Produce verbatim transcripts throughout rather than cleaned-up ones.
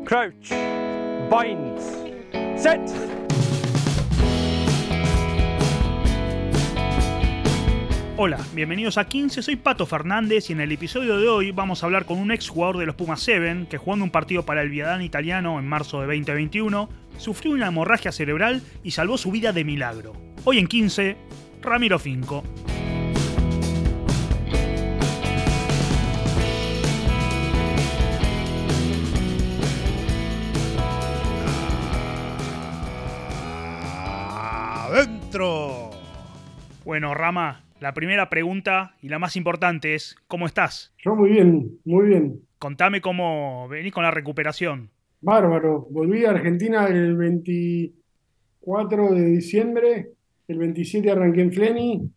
Crouch. Bind. Set. Hola, bienvenidos a quince, soy Pato Fernández y en el episodio de hoy vamos a hablar con un ex jugador de los Pumas siete que jugando un partido para el Viadana italiano en marzo de veinte veintiuno sufrió una hemorragia cerebral y salvó su vida de milagro. Hoy en quince, Ramiro Finco. ¡Adentro! Bueno, Rama, la primera pregunta y la más importante es, ¿cómo estás? Yo muy bien, muy bien. Contame cómo venís con la recuperación. Bárbaro. Volví a Argentina el veinticuatro de diciembre, el veintisiete arranqué en Fleni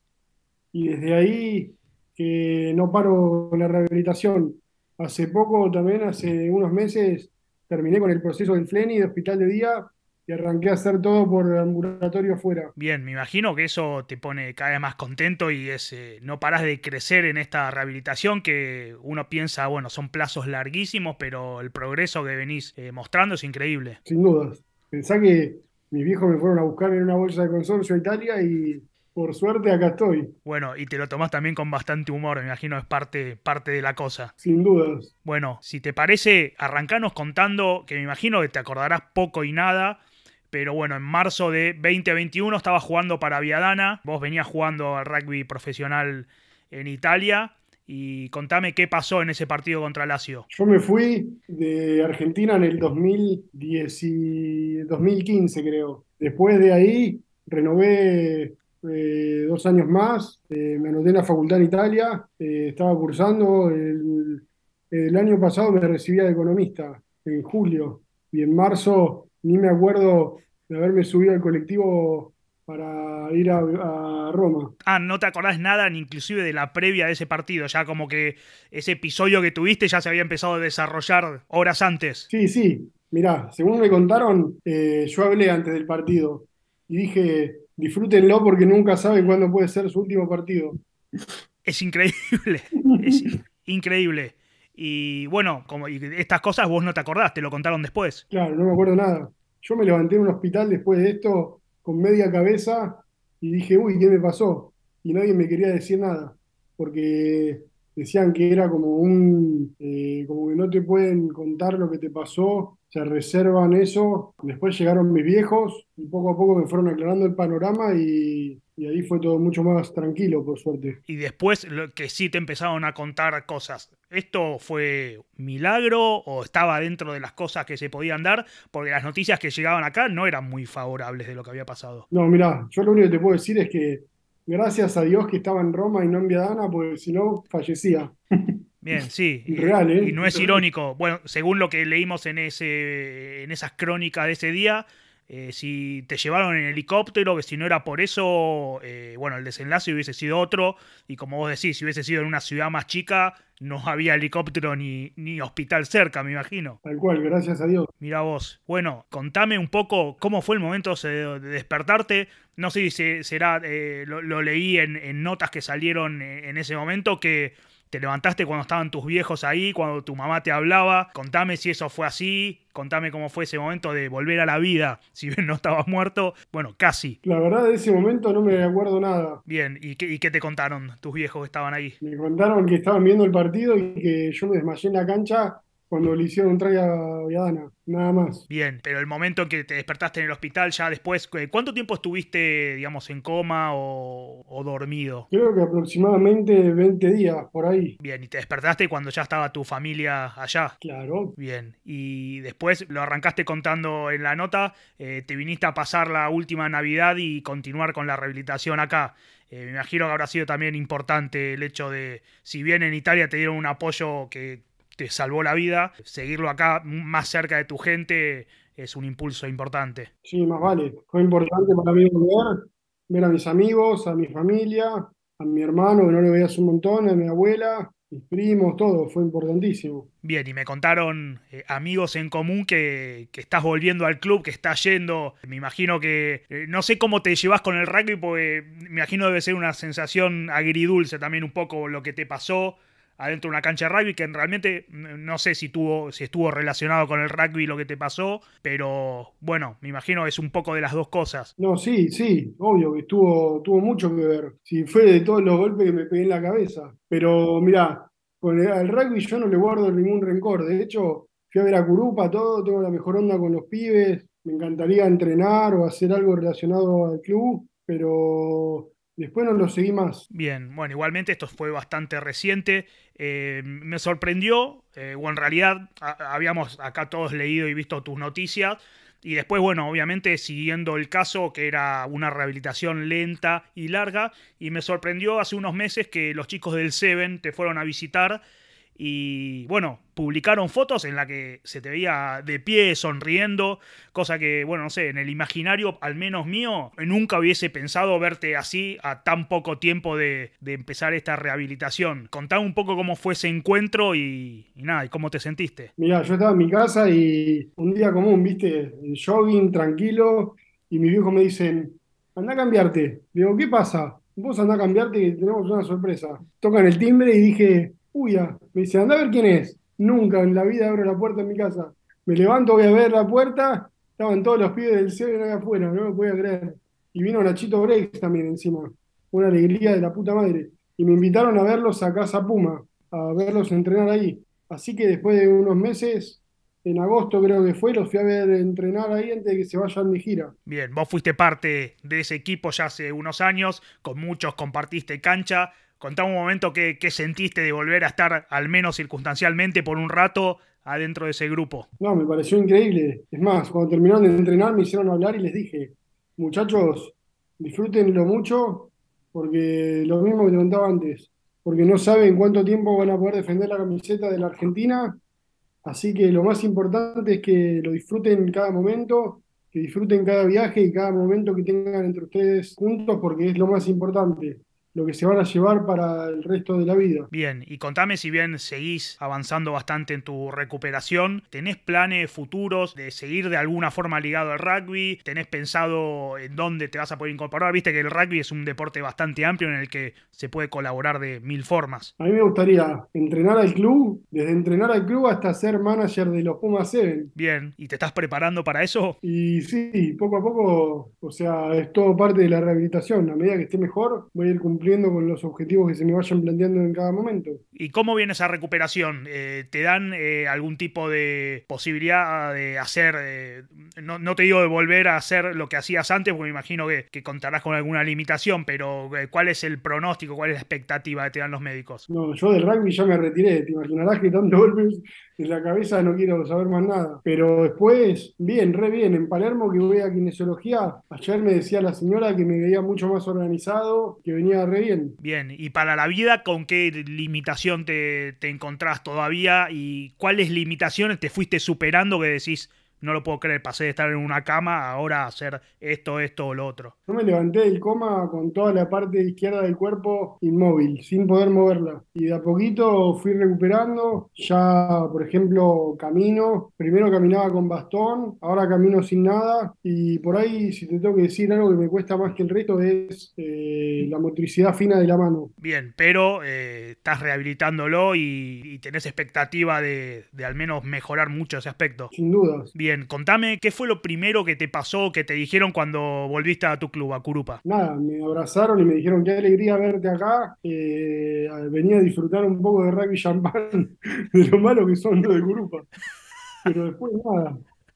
y desde ahí que no paro la rehabilitación. Hace poco también, hace unos meses, terminé con el proceso del Fleni de hospital de día y arranqué a hacer todo por ambulatorio afuera. Bien, me imagino que eso te pone cada vez más contento y es eh, no parás de crecer en esta rehabilitación que uno piensa, bueno, son plazos larguísimos, pero el progreso que venís eh, mostrando es increíble. Sin dudas. Pensá que mis viejos me fueron a buscar en una bolsa de consorcio a Italia y por suerte acá estoy. Bueno, y te lo tomás también con bastante humor, me imagino es parte, parte de la cosa. Sin dudas. Bueno, si te parece, arrancanos contando, que me imagino que te acordarás poco y nada, pero bueno, en marzo de veinte veintiuno estabas jugando para Viadana, vos venías jugando al rugby profesional en Italia, y contame qué pasó en ese partido contra Lazio. Yo me fui de Argentina en el dos mil diez y dos mil quince, creo. Después de ahí renové eh, dos años más, eh, me anoté en la facultad en Italia, eh, estaba cursando, el, el año pasado me recibía de economista, en julio, y en marzo ni me acuerdo de haberme subido al colectivo para ir a, a Roma. Ah, no te acordás nada, ni inclusive de la previa de ese partido, ya como que ese episodio que tuviste ya se había empezado a desarrollar horas antes. Sí, sí, mirá, según me contaron, eh, yo hablé antes del partido y dije, disfrútenlo porque nunca saben cuándo puede ser su último partido. Es increíble, es increíble. Y bueno, como y estas cosas vos no te acordás, te lo contaron después. Claro, no me acuerdo nada. Yo me levanté en un hospital después de esto con media cabeza y dije, uy, ¿qué me pasó? Y nadie me quería decir nada, porque decían que era como un, eh, como que no te pueden contar lo que te pasó, se reservan eso. Después llegaron mis viejos y poco a poco me fueron aclarando el panorama y, y ahí fue todo mucho más tranquilo, por suerte. Y después lo que sí te empezaron a contar cosas. ¿Esto fue milagro o estaba dentro de las cosas que se podían dar? Porque las noticias que llegaban acá no eran muy favorables de lo que había pasado. No, mirá, yo lo único que te puedo decir es que gracias a Dios que estaba en Roma y no en Viadana, porque si no, fallecía. Bien, sí, Real, y, ¿eh? y no es irónico. Bueno, según lo que leímos en ese, en esas crónicas de ese día, eh, si te llevaron en helicóptero, que si no era por eso, eh, bueno, el desenlace hubiese sido otro. Y como vos decís, si hubiese sido en una ciudad más chica, no había helicóptero ni, ni hospital cerca, me imagino. Tal cual, gracias a Dios. Mirá vos. Bueno, contame un poco cómo fue el momento de despertarte. No sé si será, eh, lo, lo leí en, en notas que salieron en ese momento, que te levantaste cuando estaban tus viejos ahí, cuando tu mamá te hablaba. Contame si eso fue así, contame cómo fue ese momento de volver a la vida, si bien no estabas muerto. Bueno, casi. La verdad, de ese momento no me acuerdo nada. Bien, ¿y qué, y qué te contaron tus viejos que estaban ahí? Me contaron que estaban viendo el partido y que yo me desmayé en la cancha cuando le hicieron un try a Viadana, nada más. Bien, pero el momento en que te despertaste en el hospital, ya después, ¿cuánto tiempo estuviste, digamos, en coma o, o dormido? Creo que aproximadamente veinte días por ahí. Bien, y te despertaste cuando ya estaba tu familia allá. Claro. Bien, y después lo arrancaste contando en la nota, eh, te viniste a pasar la última Navidad y continuar con la rehabilitación acá. Eh, me imagino que habrá sido también importante el hecho de, si bien en Italia te dieron un apoyo que te salvó la vida, seguirlo acá más cerca de tu gente es un impulso importante. Sí, más vale. Fue importante para mí volver, ver a mis amigos, a mi familia, a mi hermano, que no le veía hace un montón, a mi abuela, mis primos, todo. Fue importantísimo. Bien, y me contaron eh, amigos en común que, que estás volviendo al club, que estás yendo. Me imagino que... Eh, no sé cómo te llevas con el rugby, porque me imagino debe ser una sensación agridulce también un poco lo que te pasó. adentro de una cancha de rugby, que realmente no sé si tuvo, si estuvo relacionado con el rugby lo que te pasó, pero bueno, me imagino que es un poco de las dos cosas. No, sí, sí, obvio que estuvo, tuvo mucho que ver. Sí, fue de todos los golpes que me pegué en la cabeza. Pero mirá, con el, al rugby yo no le guardo ningún rencor. De hecho, fui a ver a Curupa, todo, tengo la mejor onda con los pibes. Me encantaría entrenar o hacer algo relacionado al club, pero después no lo seguí más. Bien, bueno, igualmente esto fue bastante reciente. Eh, me sorprendió, eh, o en realidad a- habíamos acá todos leído y visto tus noticias. Y después, bueno, obviamente siguiendo el caso, que era una rehabilitación lenta y larga, y me sorprendió hace unos meses que los chicos del Seven te fueron a visitar y, bueno, publicaron fotos en las que se te veía de pie, sonriendo, cosa que, bueno, no sé, en el imaginario, al menos mío, nunca hubiese pensado verte así a tan poco tiempo de, de empezar esta rehabilitación. Contame un poco cómo fue ese encuentro y, y nada, y cómo te sentiste. Mirá, yo estaba en mi casa y un día común, viste, en jogging, tranquilo, y mis viejos me dicen, anda a cambiarte. Digo, ¿qué pasa? Vos anda a cambiarte que tenemos una sorpresa. Tocan el timbre y dije, uy, ah. Me dice, anda a ver quién es. Nunca en la vida abro la puerta en mi casa. Me levanto, voy a ver la puerta, estaban todos los pibes del Seven ahí afuera, no me podía creer. Y vino Nachito Breaks también encima, una alegría de la puta madre. Y me invitaron a verlos a Casa Puma, a verlos entrenar ahí. Así que después de unos meses, en agosto creo que fue, los fui a ver entrenar ahí antes de que se vayan de gira. Bien, vos fuiste parte de ese equipo ya hace unos años, con muchos compartiste cancha. Contá un momento qué, qué sentiste de volver a estar, al menos circunstancialmente, por un rato adentro de ese grupo. No, me pareció increíble. Es más, cuando terminaron de entrenar me hicieron hablar y les dije, muchachos, disfrútenlo mucho, porque lo mismo que te contaba antes, porque no saben cuánto tiempo van a poder defender la camiseta de la Argentina. Así que lo más importante es que lo disfruten cada momento, que disfruten cada viaje y cada momento que tengan entre ustedes juntos, porque es lo más importante, lo que se van a llevar para el resto de la vida. Bien, y contame, si bien seguís avanzando bastante en tu recuperación, ¿tenés planes futuros de seguir de alguna forma ligado al rugby? ¿Tenés pensado en dónde te vas a poder incorporar? Viste que el rugby es un deporte bastante amplio en el que se puede colaborar de mil formas. A mí me gustaría entrenar al club, desde entrenar al club hasta ser manager de los Pumas Seven. Bien, ¿y te estás preparando para eso? Y sí, poco a poco, o sea, es todo parte de la rehabilitación. A medida que esté mejor, voy a ir cumpliendo con los objetivos que se me vayan planteando en cada momento. ¿Y cómo viene esa recuperación? Eh, ¿Te dan eh, algún tipo de posibilidad de hacer, eh, no, no te digo de volver a hacer lo que hacías antes, porque me imagino que, que contarás con alguna limitación, pero eh, ¿cuál es el pronóstico, cuál es la expectativa que te dan los médicos? No, yo del rugby ya me retiré, te imaginarás que tanto golpes en la cabeza no quiero saber más nada. Pero después, bien, re bien, en Palermo que voy a kinesiología, ayer me decía la señora que me veía mucho más organizado, que venía re bien. Bien, y para la vida, ¿con qué limitación te, te encontrás todavía? ¿Y cuáles limitaciones te fuiste superando que decís, no lo puedo creer, pasé de estar en una cama a ahora hacer esto, esto o lo otro? Yo me levanté del coma con toda la parte izquierda del cuerpo inmóvil, sin poder moverla. Y de a poquito fui recuperando. Ya, por ejemplo, camino. Primero caminaba con bastón, ahora camino sin nada. Y por ahí, si te tengo que decir algo que me cuesta más que el resto, es eh, la motricidad fina de la mano. Bien, pero eh, estás rehabilitándolo y, y tenés expectativa de, de al menos mejorar mucho ese aspecto. Sin dudas. Bien, contame, ¿qué fue lo primero que te pasó, que te dijeron cuando volviste a tu club, a Curupa? Nada, me abrazaron y me dijeron qué alegría verte acá. Eh, venía a disfrutar un poco de rugby champán, de lo malo que son los de Curupa. Pero después nada.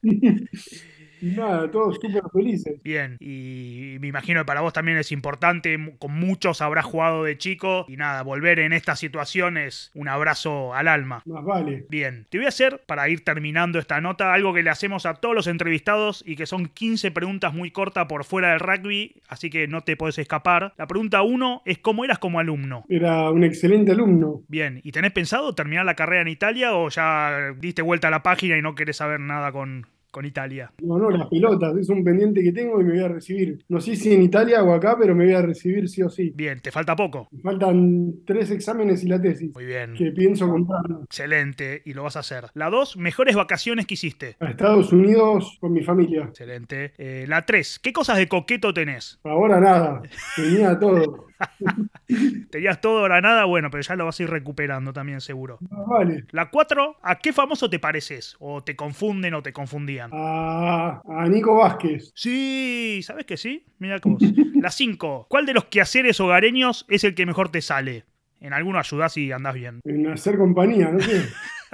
Y nada, todos súper felices. Bien, y me imagino que para vos también es importante, mu- con muchos habrás jugado de chico, y nada, volver en esta situación es un abrazo al alma. Más vale. Bien, te voy a hacer, para ir terminando esta nota, algo que le hacemos a todos los entrevistados y que son quince preguntas muy cortas por fuera del rugby, así que no te podés escapar. La pregunta uno es ¿cómo eras como alumno? Era un excelente alumno. Bien, ¿y tenés pensado terminar la carrera en Italia o ya diste vuelta a la página y no querés saber nada con, con Italia? No, no, las pelotas, es un pendiente que tengo y me voy a recibir. No sé si en Italia o acá, pero me voy a recibir sí o sí. Bien, ¿te falta poco? Me faltan tres exámenes y la tesis, Muy bien. que pienso comprar Excelente, y lo vas a hacer. La dos, mejores vacaciones que hiciste. a Estados Unidos con mi familia. Excelente. Eh, la tres, ¿qué cosas de coqueto tenés? Ahora nada, tenía todo. Tenías todo ahora nada, bueno, pero ya lo vas a ir recuperando también seguro. Ah, vale. La cuatro, ¿a qué famoso te pareces? ¿O te confunden o te confundían? A, a Nico Vázquez. Sí, ¿sabes que sí? Mira que vos. La cinco, ¿cuál de los quehaceres hogareños es el que mejor te sale? En alguno ayudás y andás bien. En hacer compañía, no sé.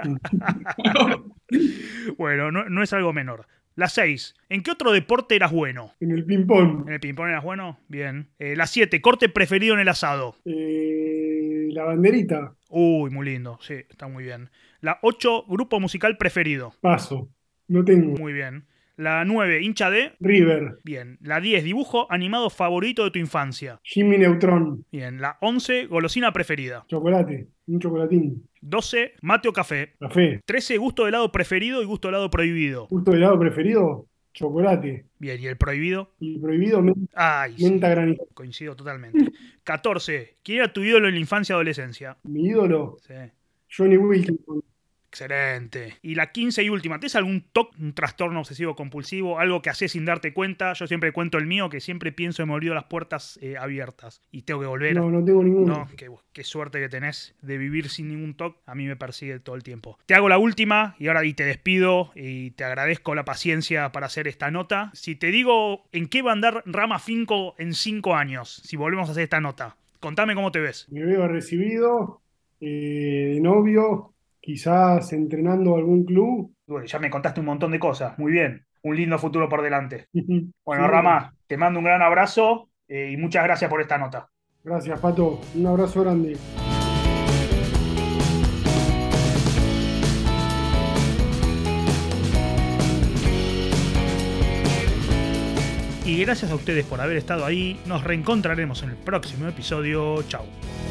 Bueno, no, no es algo menor. La seis, ¿en qué otro deporte eras bueno? En el ping-pong. ¿En el ping-pong eras bueno? Bien. Eh, la siete, ¿corte preferido en el asado? Eh, la banderita. Uy, muy lindo. Sí, está muy bien. La ocho, grupo musical preferido. Paso. No tengo. Muy bien. La nueve, hincha de... River. Bien. La diez, dibujo animado favorito de tu infancia. Jimmy Neutron. Bien. La once, golosina preferida. Chocolate. Un chocolatín. doce, mate o café. Café. trece, gusto de helado preferido y gusto de helado prohibido. Gusto de helado preferido. Chocolate. Bien. ¿Y el prohibido? Y prohibido men- Ay, sí. menta granizada. Coincido totalmente. catorce, ¿quién era tu ídolo en la infancia y adolescencia? Mi ídolo. Sí. Johnny Wilkinson. Excelente. Y la quince y última, ¿tienes algún T O C, un trastorno obsesivo compulsivo, algo que haces sin darte cuenta? Yo siempre cuento el mío, que siempre pienso que me olvido las puertas eh, abiertas y tengo que volver. No, no tengo ninguno. No, qué, qué suerte que tenés de vivir sin ningún T O C. A mí me persigue todo el tiempo. Te hago la última y ahora y te despido y te agradezco la paciencia para hacer esta nota. Si te digo en qué va a andar Rama Finco en cinco años, si volvemos a hacer esta nota, contame cómo te ves. Me veo recibido, eh, de novio, quizás entrenando algún club. Bueno, ya me contaste un montón de cosas. Muy bien. Un lindo futuro por delante. Bueno, Sí. Rama, te mando un gran abrazo eh, y muchas gracias por esta nota. Gracias, Pato. Un abrazo grande. Y gracias a ustedes por haber estado ahí. Nos reencontraremos en el próximo episodio. Chau.